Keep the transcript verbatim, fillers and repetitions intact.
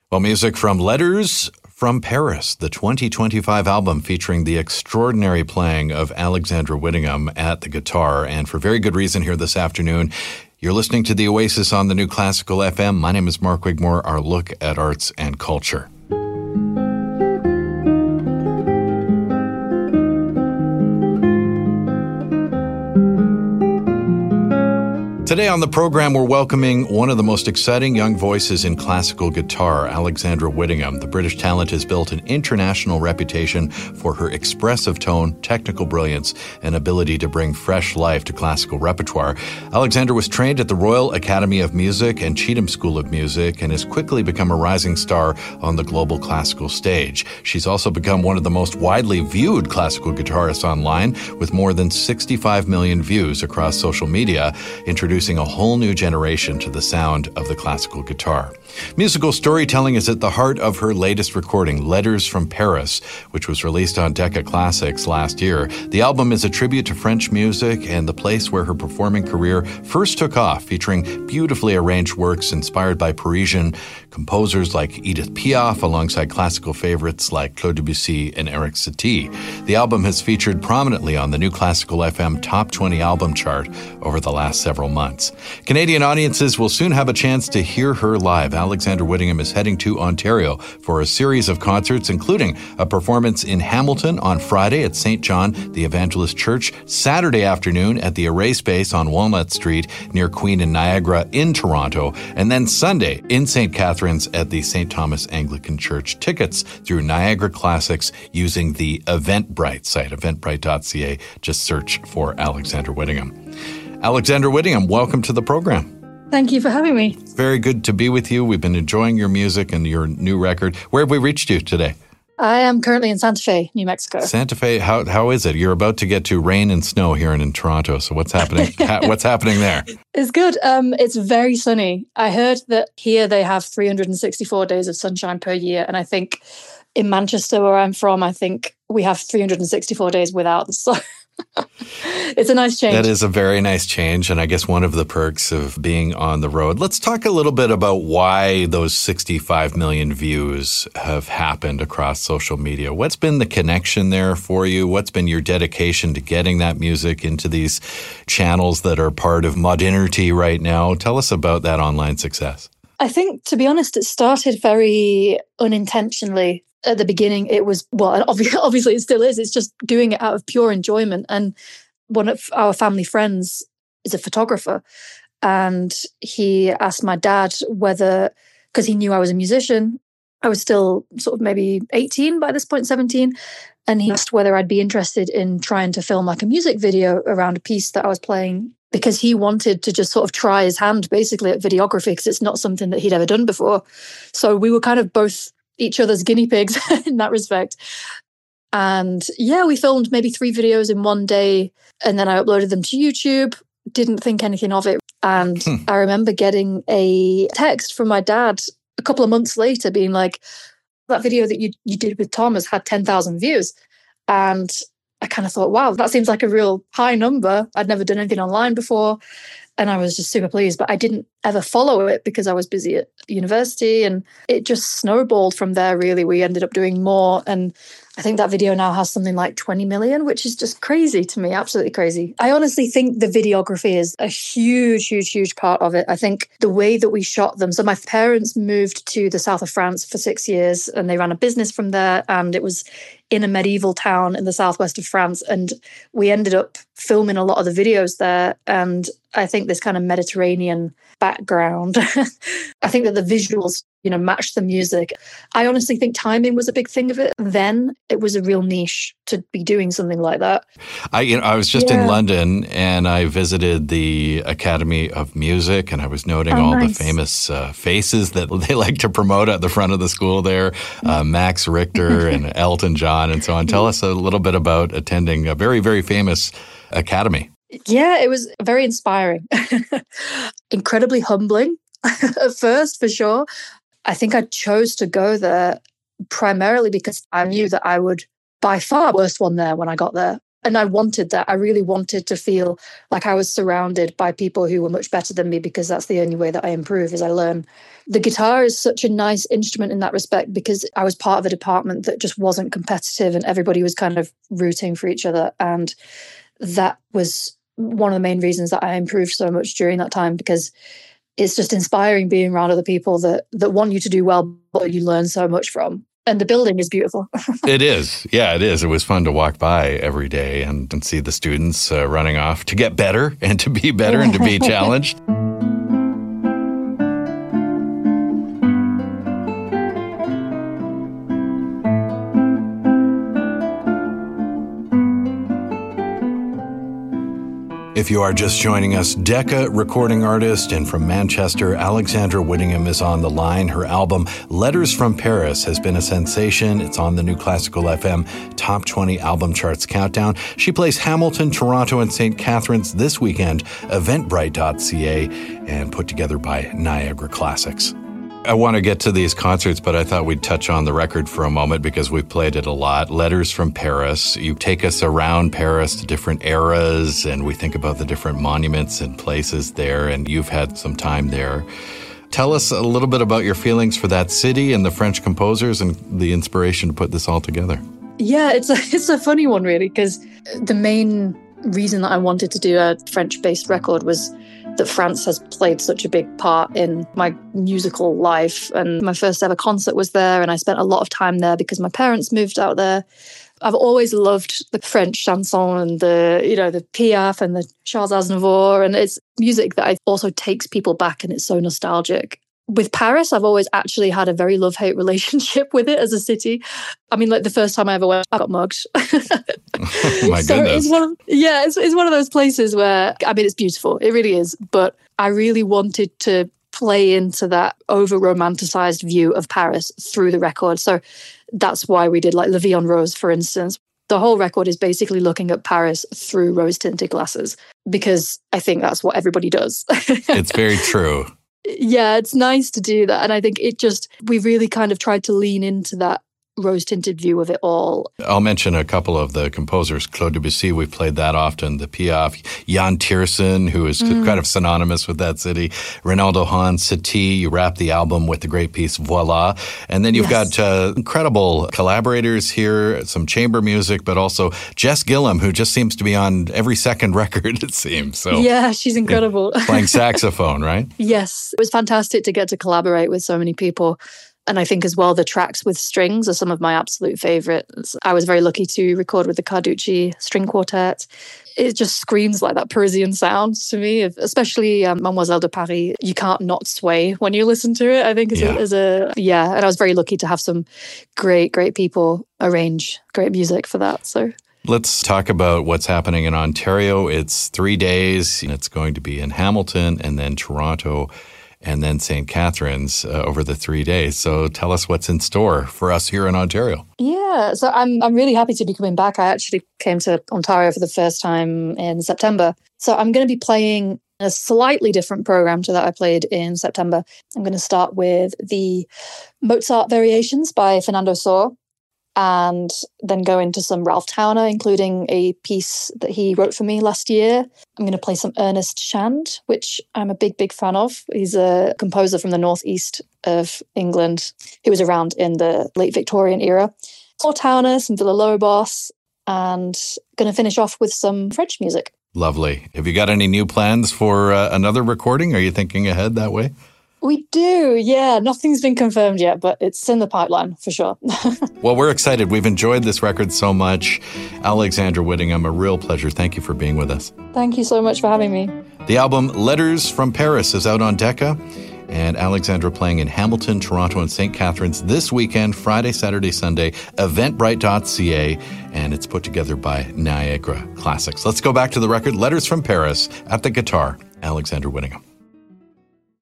Well, music from Letters from Paris, the twenty twenty-five album featuring the extraordinary playing of Alexandra Whittingham at the guitar. And for very good reason here this afternoon, you're listening to The Oasis on the New Classical F M. My name is Mark Wigmore, our look at arts and culture. Today on the program, we're welcoming one of the most exciting young voices in classical guitar, Alexandra Whittingham. The British talent has built an international reputation for her expressive tone, technical brilliance, and ability to bring fresh life to classical repertoire. Alexandra was trained at the Royal Academy of Music and Cheetham School of Music and has quickly become a rising star on the global classical stage. She's also become one of the most widely viewed classical guitarists online, with more than sixty-five million views across social media, introducing a whole new generation to the sound of the classical guitar. Musical storytelling is at the heart of her latest recording, Letters from Paris, which was released on Decca Classics last year. The album is a tribute to French music and the place where her performing career first took off, featuring beautifully arranged works inspired by Parisian composers like Edith Piaf, alongside classical favorites like Claude Debussy and Eric Satie. The album has featured prominently on the New Classical F M Top twenty album chart over the last several months. Canadian audiences will soon have a chance to hear her live. Alexandra Whittingham is heading to Ontario for a series of concerts, including a performance in Hamilton on Friday at Saint John the Evangelist Church, Saturday afternoon at the Array Space on Walnut Street near Queen and Niagara in Toronto, and then Sunday in Saint Catharines at the Saint Thomas Anglican Church. Tickets through Niagara Classics using the Eventbrite site, eventbrite dot c a. Just search for Alexandra Whittingham. Alexandra Whittingham, welcome to the program. Thank you for having me. Very good to be with you. We've been enjoying your music and your new record. Where have we reached you today? I am currently in Santa Fe, New Mexico. Santa Fe, how how is it? You're about to get to rain and snow here in, in Toronto. So what's happening? What's happening there? It's good. Um, it's very sunny. I heard that here they have three hundred sixty-four days of sunshine per year. And I think in Manchester, where I'm from, I think we have three hundred sixty-four days without the sun. It's a nice change. That is a very nice change, and I guess one of the perks of being on the road. Let's talk a little bit about why those sixty-five million views have happened across social media. What's been the connection there for you? What's been your dedication to getting that music into these channels that are part of modernity right now? Tell us about that online success. I think, to be honest, it started very unintentionally. At the beginning, it was, well, obviously it still is. It's just doing it out of pure enjoyment. And one of our family friends is a photographer. And he asked my dad whether, because he knew I was a musician, I was still sort of maybe eighteen by this point, seventeen. And he asked whether I'd be interested in trying to film like a music video around a piece that I was playing, because he wanted to just sort of try his hand basically at videography, because it's not something that he'd ever done before. So we were kind of both each other's guinea pigs in that respect. And yeah, we filmed maybe three videos in one day, and then I uploaded them to YouTube, didn't think anything of it. And hmm. I remember getting a text from my dad a couple of months later being like, that video that you, you did with Thomas had ten thousand views. And I kind of thought, wow, that seems like a real high number. I'd never done anything online before. And I was just super pleased, but I didn't ever follow it because I was busy at university, and it just snowballed from there, really. We ended up doing more, and I think that video now has something like twenty million, which is just crazy to me, absolutely crazy. I honestly think the videography is a huge, huge, huge part of it. I think the way that we shot them. So my parents moved to the south of France for six years, and they ran a business from there, and it was in a medieval town in the southwest of France. And we ended up filming a lot of the videos there. And I think this kind of Mediterranean background, I think that the visuals, you know, matched the music. I honestly think timing was a big thing of it. Then it was a real niche to be doing something like that. I, you know, I was just yeah. in London, and I visited the Academy of Music, and I was noting oh, all nice. the famous uh, faces that they like to promote at the front of the school there, uh, Max Richter and Elton John and so on. Tell us a little bit about attending a very, very famous academy. Yeah, it was very inspiring. Incredibly humbling at first, for sure. I think I chose to go there primarily because I knew that I would by far worst one there when I got there. And I wanted that. I really wanted to feel like I was surrounded by people who were much better than me, because that's the only way that I improve, is I learn. The guitar is such a nice instrument in that respect, because I was part of a department that just wasn't competitive and everybody was kind of rooting for each other. And that was one of the main reasons that I improved so much during that time, because it's just inspiring being around other people that that want you to do well, but you learn so much from. And the building is beautiful. It is. Yeah, it is. It was fun to walk by every day and, and see the students uh, running off to get better and to be better and to be challenged. If you are just joining us, Decca recording artist and from Manchester, Alexandra Whittingham is on the line. Her album, Letters from Paris, has been a sensation. It's on the New Classical F M Top twenty Album Charts Countdown. She plays Hamilton, Toronto, and Saint Catharines this weekend, eventbrite dot c a, and put together by Niagara Classics. I want to get to these concerts, but I thought we'd touch on the record for a moment because we've played it a lot. Letters from Paris. You take us around Paris to different eras, and we think about the different monuments and places there, and you've had some time there. Tell us a little bit about your feelings for that city and the French composers and the inspiration to put this all together. Yeah, it's a, it's a funny one, really, because the main reason that I wanted to do a French-based record was that France has played such a big part in my musical life. And my first ever concert was there, and I spent a lot of time there because my parents moved out there. I've always loved the French chanson and the, you know, the Piaf and the Charles Aznavour, and it's music that I also takes people back, and it's so nostalgic. With Paris, I've always actually had a very love-hate relationship with it as a city. I mean, like the first time I ever went, I got mugged. Oh my so goodness. It's one of, yeah, it's, it's one of those places where, I mean, it's beautiful. It really is. But I really wanted to play into that over-romanticized view of Paris through the record. So that's why we did like La Vie en Rose, for instance. The whole record is basically looking at Paris through rose-tinted glasses, because I think that's what everybody does. It's very true. Yeah, it's nice to do that. And I think it just, we really kind of tried to lean into that rose-tinted view of it all. I'll mention a couple of the composers. Claude Debussy, we've played that often. The Piaf, Jan Tiersen, who is mm. kind of synonymous with that city. Reynaldo Hahn, Satie, you wrap the album with the great piece Voila. And then you've yes. got uh, incredible collaborators here, some chamber music, but also Jess Gillum, who just seems to be on every second record, it seems. So yeah, she's incredible. Playing saxophone, right? Yes. It was fantastic to get to collaborate with so many people. And I think as well, the tracks with strings are some of my absolute favorites. I was very lucky to record with the Carducci String Quartet. It just screams like that Parisian sound to me, especially um, Mademoiselle de Paris. You can't not sway when you listen to it, I think, as, yeah. a, as a, yeah. And I was very lucky to have some great, great people arrange great music for that. So let's talk about what's happening in Ontario. It's three days. It's going to be in Hamilton and then Toronto and then Saint Catharines uh, over the three days. So tell us what's in store for us here in Ontario. Yeah, so I'm I'm really happy to be coming back. I actually came to Ontario for the first time in September. So I'm going to be playing a slightly different program to that I played in September. I'm going to start with the Mozart Variations by Fernando Sor, and then go into some Ralph Towner, including a piece that he wrote for me last year. I'm going to play some Ernest Shand, which I'm a big, big fan of. He's a composer from the northeast of England who was around in the late Victorian era. More Towner, some Villa-Lobos, and going to finish off with some French music. Lovely. Have you got any new plans for uh, another recording? Are you thinking ahead that way? We do, yeah. Nothing's been confirmed yet, but it's in the pipeline for sure. Well, we're excited. We've enjoyed this record so much. Alexandra Whittingham, a real pleasure. Thank you for being with us. Thank you so much for having me. The album Letters from Paris is out on Decca, and Alexandra playing in Hamilton, Toronto, and Saint Catharines this weekend, Friday, Saturday, Sunday, eventbrite dot c a, and it's put together by Niagara Classics. Let's go back to the record, Letters from Paris, at the guitar, Alexandra Whittingham.